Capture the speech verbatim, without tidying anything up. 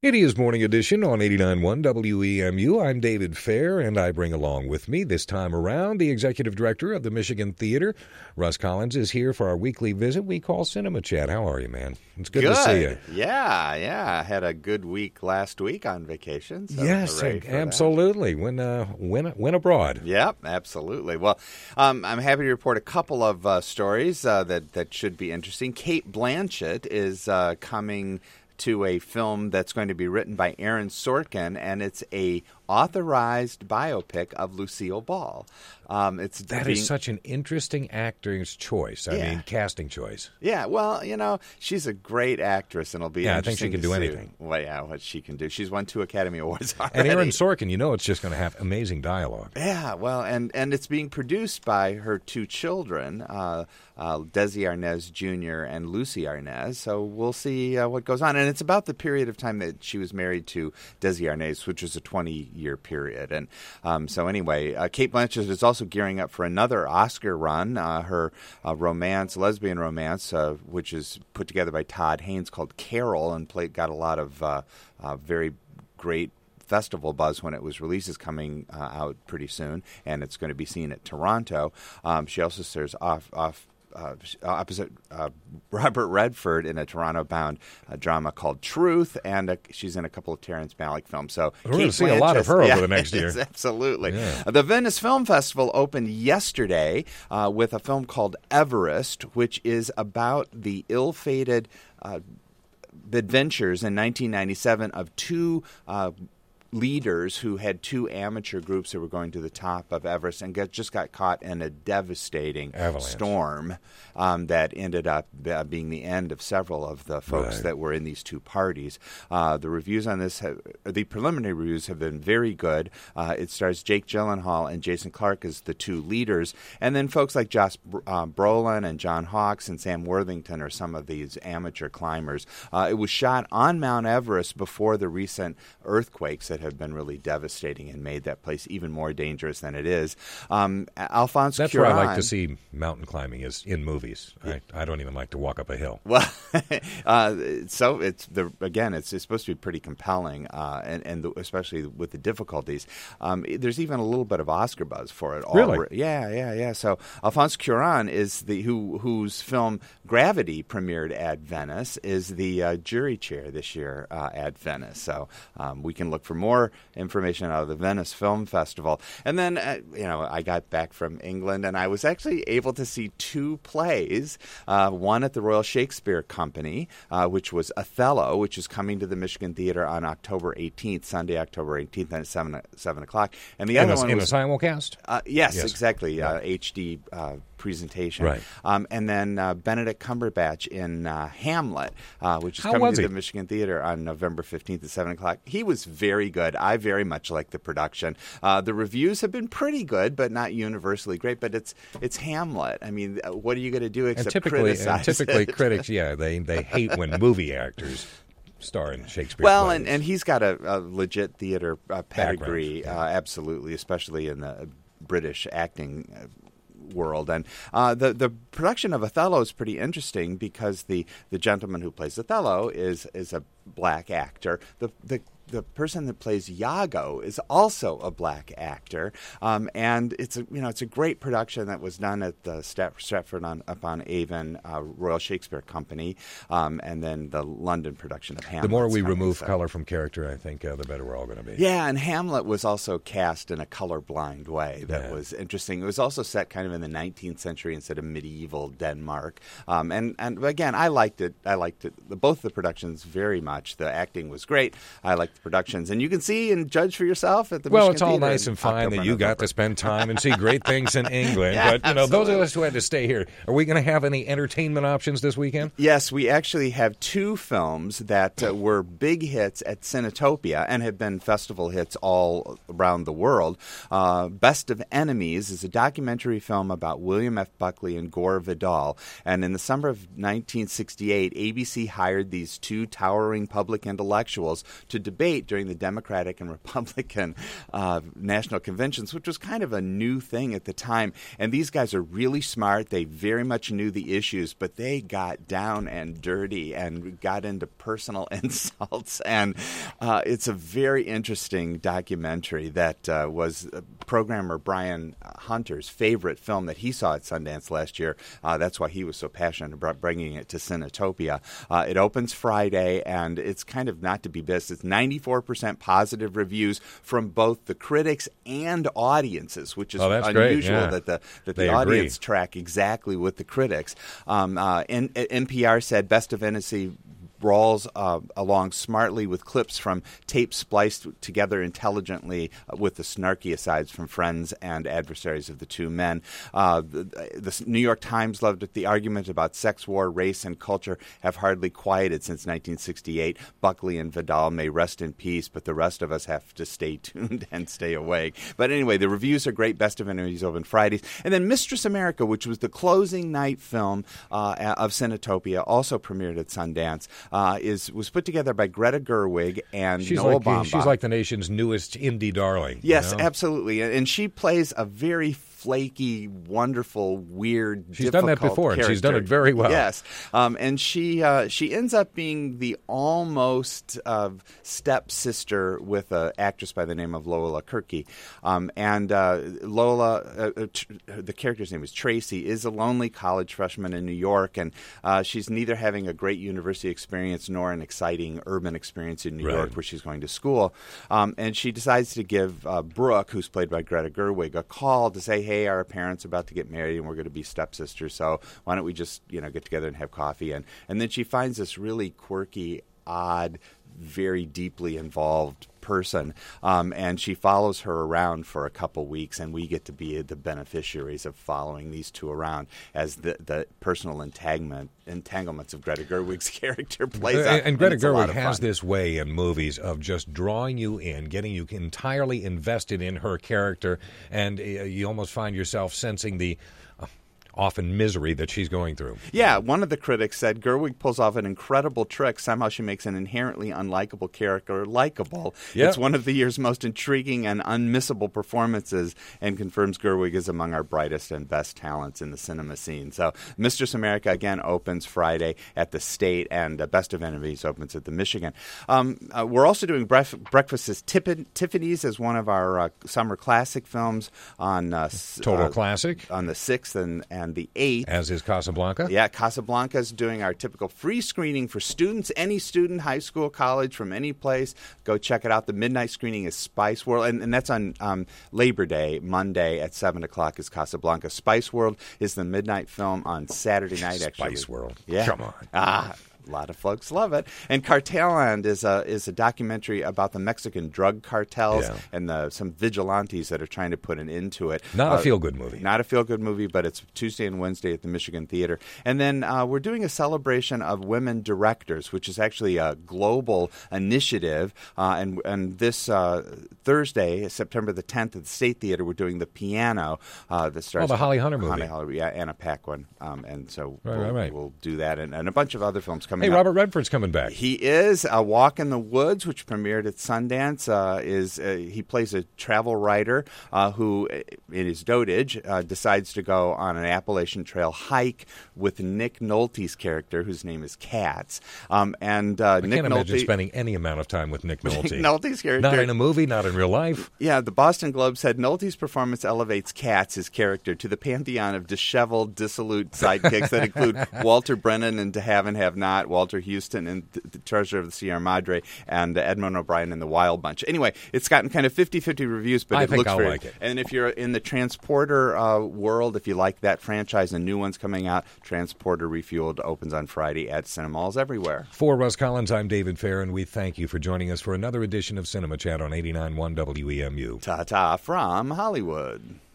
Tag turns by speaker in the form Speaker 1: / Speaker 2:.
Speaker 1: It is Morning Edition on eighty-nine point one W E M U. I'm David Fair, and I bring along with me this time around the Executive Director of the Michigan Theater. Russ Collins is here for our weekly visit we call Cinema Chat. How are you, man? It's good,
Speaker 2: good.
Speaker 1: to see you.
Speaker 2: Yeah, yeah. I had a good week last week on vacation. So
Speaker 1: yes, absolutely. When, uh, when, when abroad.
Speaker 2: Yep, absolutely. Well, um, I'm happy to report a couple of uh, stories uh, that, that should be interesting. Cate Blanchett is uh, coming to a film that's going to be written by Aaron Sorkin, and it's a authorized biopic of Lucille Ball. Um, it's
Speaker 1: that
Speaker 2: being,
Speaker 1: is such an interesting actor's choice. I
Speaker 2: yeah.
Speaker 1: mean, casting choice.
Speaker 2: Yeah, well, you know, she's a great actress, and it'll be
Speaker 1: yeah,
Speaker 2: interesting
Speaker 1: I think she can
Speaker 2: to
Speaker 1: do
Speaker 2: see,
Speaker 1: anything.
Speaker 2: Well, yeah, what she can do. She's won two Academy Awards already.
Speaker 1: And Aaron Sorkin, you know, it's just going to have amazing dialogue.
Speaker 2: Yeah, well, and, and it's being produced by her two children, uh, uh, Desi Arnaz Junior and Lucy Arnaz. So we'll see uh, what goes on. And it's about the period of time that she was married to Desi Arnaz, which was a twenty-year period. And um, so anyway, uh, Cate Blanchett is also gearing up for another Oscar run. Uh, her uh, romance, lesbian romance, uh, which is put together by Todd Haynes, called Carol, and played, got a lot of uh, uh, very great festival buzz when it was released, is coming uh, out pretty soon, and it's going to be seen at Toronto. Um, she also stars off off. Uh, opposite uh, Robert Redford in a Toronto-bound uh, drama called Truth, and uh, she's in a couple of Terrence Malick films. So
Speaker 1: we're going to see a lot of her
Speaker 2: yeah,
Speaker 1: over the next year.
Speaker 2: Absolutely.
Speaker 1: Yeah.
Speaker 2: Uh, the Venice Film Festival opened yesterday uh, with a film called Everest, which is about the ill-fated uh, adventures in nineteen ninety-seven of two uh, leaders who had two amateur groups that were going to the top of Everest and got, just got caught in a devastating
Speaker 1: avalanche
Speaker 2: storm um, that ended up uh, being the end of several of the folks
Speaker 1: right.
Speaker 2: that were in these two parties. Uh, the reviews on this, have, the preliminary reviews have been very good. Uh, it stars Jake Gyllenhaal and Jason Clarke as the two leaders, and then folks like Josh uh, Brolin and John Hawkes and Sam Worthington are some of these amateur climbers. Uh, it was shot on Mount Everest before the recent earthquakes that have been really devastating and made that place even more dangerous than it is. Um, Alphonse
Speaker 1: That's
Speaker 2: Cuarón,
Speaker 1: where I like to see mountain climbing is in movies. I, I don't even like to walk up a hill.
Speaker 2: Well, uh, so it's the again, it's, it's supposed to be pretty compelling, uh, and and the, especially with the difficulties. Um, there's even a little bit of Oscar buzz for it.
Speaker 1: Really?
Speaker 2: Already. Yeah, yeah, yeah. So Alphonse Cuarón is the who whose film Gravity premiered at Venice is the uh, jury chair this year uh, at Venice. So um, we can look for more information out of the Venice Film Festival. And then, uh, you know, I got back from England, and I was actually able to see two plays, uh, one at the Royal Shakespeare Company, uh, which was Othello, which is coming to the Michigan Theater on October eighteenth, Sunday, October eighteenth, at seven, seven o'clock. And the
Speaker 1: in
Speaker 2: other
Speaker 1: a,
Speaker 2: one
Speaker 1: in
Speaker 2: was...
Speaker 1: a simulcast?
Speaker 2: Uh, yes,
Speaker 1: yes,
Speaker 2: exactly.
Speaker 1: right.
Speaker 2: Uh, H D uh, presentation.
Speaker 1: Right.
Speaker 2: Um, and then uh, Benedict Cumberbatch in uh, Hamlet, uh, which is
Speaker 1: How
Speaker 2: coming
Speaker 1: was
Speaker 2: to
Speaker 1: he?
Speaker 2: the Michigan Theater on November fifteenth at seven o'clock. He was very good. I very much like the production. Uh, the reviews have been pretty good, but not universally great. But it's it's Hamlet. I mean, what are you going to do except
Speaker 1: and typically,
Speaker 2: criticize
Speaker 1: and typically
Speaker 2: it?
Speaker 1: critics, yeah, they, they hate when movie actors star in Shakespeare
Speaker 2: Well,
Speaker 1: plays.
Speaker 2: and, and he's got a, a legit theater uh, pedigree,
Speaker 1: Background,
Speaker 2: uh,
Speaker 1: yeah.
Speaker 2: absolutely, especially in the British acting uh, world. And uh, the the production of Othello is pretty interesting because the, the gentleman who plays Othello is is a black actor. The the The person that plays Iago is also a black actor, um, and it's a you know it's a great production that was done at the Strat- Stratford on, upon Avon uh, Royal Shakespeare Company, um, and then the London production of Hamlet.
Speaker 1: The more we
Speaker 2: coming,
Speaker 1: remove
Speaker 2: so.
Speaker 1: color from character, I think, uh, the better we're all going to be.
Speaker 2: Yeah, and Hamlet was also cast in a colorblind way that
Speaker 1: Yeah.
Speaker 2: was interesting. It was also set kind of in the nineteenth century instead of medieval Denmark. Um, and, and again, I liked it. I liked it. The, both the productions very much. The acting was great. I liked the productions. And you can see and judge for yourself at the
Speaker 1: Well,
Speaker 2: Michigan
Speaker 1: it's all
Speaker 2: Theater
Speaker 1: nice
Speaker 2: in
Speaker 1: and fine
Speaker 2: October,
Speaker 1: that you got
Speaker 2: November.
Speaker 1: to spend time and see great things in England.
Speaker 2: Yeah,
Speaker 1: but, you know, those of
Speaker 2: absolutely.
Speaker 1: us who had to stay here, are we going to have any entertainment options this weekend?
Speaker 2: Yes, we actually have two films that uh, were big hits at Cinetopia and have been festival hits all around the world. Uh, Best of Enemies is a documentary film about William F. Buckley and Gore Vidal. And in the summer of nineteen sixty-eight, A B C hired these two towering public intellectuals to debate debate during the Democratic and Republican uh, national conventions, which was kind of a new thing at the time. And these guys are really smart. They very much knew the issues, but they got down and dirty and got into personal insults. And uh, it's a very interesting documentary that uh, was programmer Brian Hunter's favorite film that he saw at Sundance last year. Uh, that's why he was so passionate about bringing it to Cinetopia. Uh, it opens Friday, and it's kind of not to be missed. It's ninety-four percent positive reviews from both the critics and audiences, which is
Speaker 1: oh, that's
Speaker 2: unusual
Speaker 1: great. Yeah.
Speaker 2: that the that
Speaker 1: They
Speaker 2: the
Speaker 1: agree.
Speaker 2: audience track exactly with the critics. Um, uh, N- N P R said Best of Hennessy brawls uh, along smartly with clips from tapes spliced together intelligently uh, with the snarky asides from friends and adversaries of the two men. Uh, the, the New York Times loved it. The argument about sex, war, race, and culture have hardly quieted since nineteen sixty-eight. Buckley and Vidal may rest in peace, but the rest of us have to stay tuned and stay awake. But anyway, the reviews are great. Best of Enemies open Fridays. And then Mistress America, which was the closing night film uh, of Cinetopia, also premiered at Sundance. Uh, is was put together by Greta Gerwig and
Speaker 1: She's
Speaker 2: Noah
Speaker 1: like
Speaker 2: Baumbach.
Speaker 1: she's like the nation's newest indie darling.
Speaker 2: Yes,
Speaker 1: you know?
Speaker 2: absolutely, and she plays a very flaky, wonderful, weird.
Speaker 1: She's done that before, and she's done it very well.
Speaker 2: Yes, um, and she uh, she ends up being the almost uh, stepsister with an actress by the name of Lola Kirky, um, and uh, Lola, uh, uh, tr- the character's name is Tracy, is a lonely college freshman in New York, and uh, she's neither having a great university experience nor an exciting urban experience in New
Speaker 1: Right.
Speaker 2: York where she's going to school, um, and she decides to give uh, Brooke, who's played by Greta Gerwig, a call to say, hey, our parents are about to get married and we're going to be stepsisters, so why don't we just, you know, get together and have coffee? And and then she finds this really quirky, odd, very deeply involved person, um, and she follows her around for a couple weeks, and we get to be the beneficiaries of following these two around as the, the personal entanglement, entanglements of Greta Gerwig's character plays out.
Speaker 1: And, and Greta
Speaker 2: it's a lot
Speaker 1: Gerwig
Speaker 2: of
Speaker 1: has
Speaker 2: fun.
Speaker 1: this way in movies of just drawing you in, getting you entirely invested in her character, and uh, you almost find yourself sensing the uh, often misery that she's going through.
Speaker 2: Yeah, one of the critics said Gerwig pulls off an incredible trick. Somehow she makes an inherently unlikable character likable.
Speaker 1: Yeah.
Speaker 2: It's one of the year's most intriguing and unmissable performances, and confirms Gerwig is among our brightest and best talents in the cinema scene. So Mistress America, again, opens Friday at the State, and uh, Best of Enemies opens at the Michigan. Um, uh, we're also doing Bref- Breakfast at Tiff- Tiffany's as one of our uh, summer classic films on uh, s-
Speaker 1: Total
Speaker 2: uh,
Speaker 1: classic,
Speaker 2: on the sixth and, and the eighth.
Speaker 1: as is Casablanca.
Speaker 2: Yeah, Casablanca's doing our typical free screening for students, any student, high school, college, from any place. Go check it out. The midnight screening is Spice World, and, and that's on um, Labor Day, Monday at seven o'clock is Casablanca. Spice World is the midnight film on Saturday night, actually.
Speaker 1: Spice World.
Speaker 2: Yeah.
Speaker 1: Come on.
Speaker 2: Ah, a lot of folks love it. And Cartelland is a is a documentary about the Mexican drug cartels
Speaker 1: Yeah.
Speaker 2: and the, some vigilantes that are trying to put an end to it.
Speaker 1: Not
Speaker 2: Uh,
Speaker 1: a feel-good movie.
Speaker 2: Not a feel-good movie, but it's Tuesday and Wednesday at the Michigan Theater. And then uh, we're doing a celebration of women directors, which is actually a global initiative. Uh, and and this uh, Thursday, September the tenth, at the State Theater, we're doing The Piano. Uh, that starts
Speaker 1: Oh, the Holly Hunter movie.
Speaker 2: Holly Hunter, yeah, Anna Paquin. Um, and so
Speaker 1: Right,
Speaker 2: we'll,
Speaker 1: right, right.
Speaker 2: we'll do that, and, and a bunch of other films coming
Speaker 1: Hey,
Speaker 2: up.
Speaker 1: Robert Redford's coming back.
Speaker 2: He is. A Walk in the Woods, which premiered at Sundance, uh, is uh, he plays a travel writer uh, who, in his dotage, uh, decides to go on an Appalachian Trail hike with Nick Nolte's character, whose name is Katz. Um, and uh,
Speaker 1: I
Speaker 2: Nick
Speaker 1: can't imagine
Speaker 2: Nolte,
Speaker 1: spending any amount of time with Nick Nolte.
Speaker 2: Nick Nolte's character,
Speaker 1: Not in a movie, not in real life.
Speaker 2: yeah, the Boston Globe said Nolte's performance elevates Katz, his character, to the pantheon of disheveled, dissolute sidekicks that include Walter Brennan in To Have and Have Not, Walter Houston in The, the Treasure of the Sierra Madre, and uh, Edmund O'Brien in The Wild Bunch. Anyway, it's gotten kind of fifty-fifty reviews, but
Speaker 1: I
Speaker 2: it
Speaker 1: think
Speaker 2: looks
Speaker 1: I'll
Speaker 2: very...
Speaker 1: like it.
Speaker 2: And if you're in the Transporter uh, world, if you like that franchise, a new one's coming out, Transporter Refueled opens on Friday at Cinemalls everywhere.
Speaker 1: For Russ Collins, I'm David Fair, and we thank you for joining us for another edition of Cinema Chat on eighty-nine point one W E M U.
Speaker 2: Ta-ta from Hollywood.